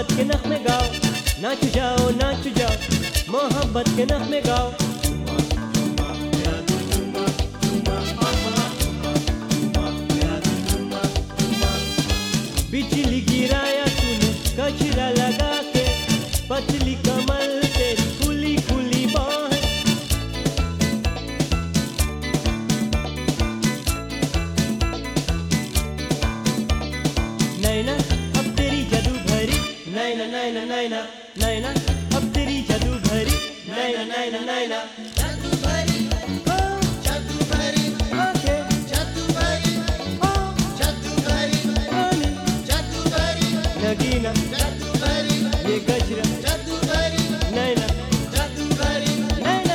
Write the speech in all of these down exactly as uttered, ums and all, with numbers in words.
मोहब्बत के नगमे गाओ, नाच जाओ नाच जाओ, मोहब्बत के नगमे गाओ। बिजली गिराया तूने कचरा लगा के, पतली कमर तेरी खुली खुली बाहें। नैना अब तेरी जादू भरी, नैना नैना नैना नैना अब तेरी जादू भरी, नैना नैना नैना जादू भरी, जादू भरी, ओके जादू भरी, जादू भरी, रानी जादू भरी, नगीना जादू भरी, ये गजरा जादू भरी, नैना जादू भरी। नैना।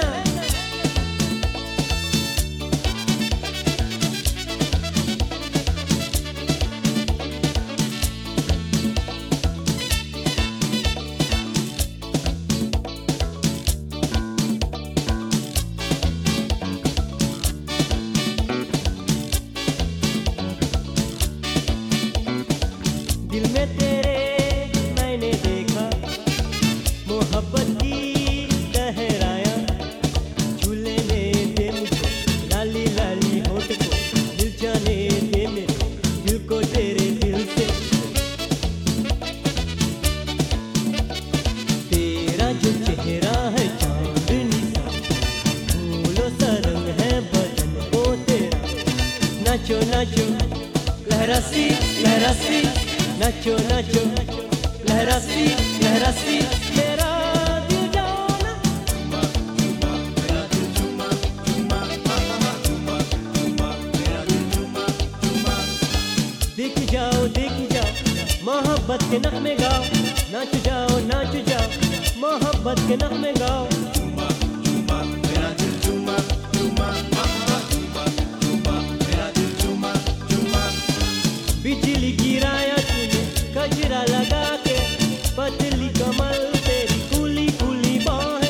दिल में तेरे मैंने देखा मोहब्बत की गहराया, झूले में दे मुझको लाली लाली होठ को, दिल जाने दे मेरे दिल को तेरे दिल से। तेरा जो चेहरा है चांदनी सा, फूलों सा रंग है बदन को तेरा। नाचो नाचो लहरा सी लहरा सी, नाचो नाचो लहरा सी लहरा सी, मेरा दिल जाना। देख जाओ देख जाओ, मोहब्बत के नगमे गाओ, नाच जाओ नाच जाओ, मोहब्बत के नगमे गाओ। बिजली गिराया तूने कजरा लगा के, पतली कमर तेरी खुली खुली बाहें।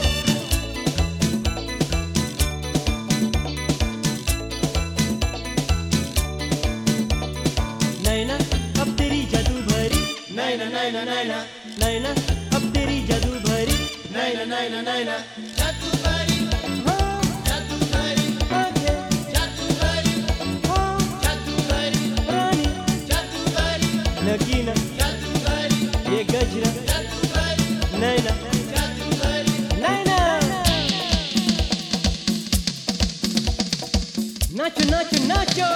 नैना अब तेरी जादू भरी, नैना नैना नैना नैना अब तेरी जादू भरी, नैना नैना नैना जादू भरी, हाँ जादू भरी, आके जादू भरी, हाँ जादू भरी, रानी जादू भरी, नगीना जादू भरी, ये गजरा जादू भरी, नैना जादू भरी। नैना। नाचो नाचो नाचो।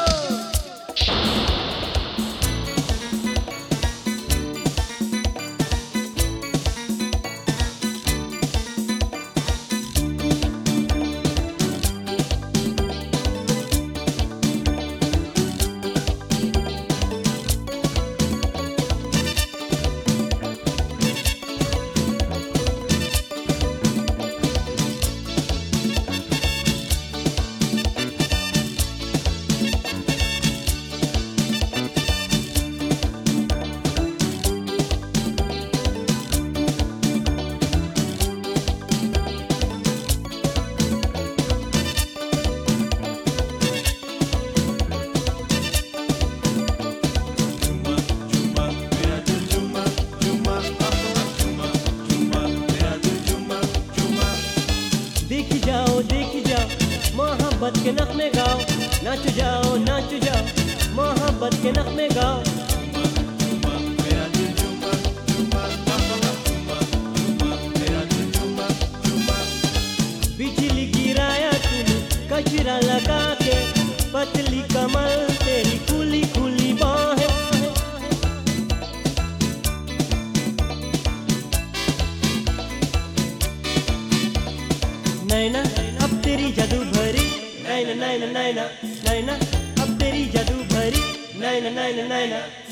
देख जाओ देख जाओ, मोहब्बत के नगमे गाओ, नाच जाओ नाच जाओ, मोहब्बत के नगमे गाओ। बिजली गिराया तूने कचरा लगा के, पतली कमर तेरी खुली खुली बाहें। नैना अब तेरी जादू भरी, नैना नैना नैना नैना अब तेरी जादू भरी, नैना नैना नैना।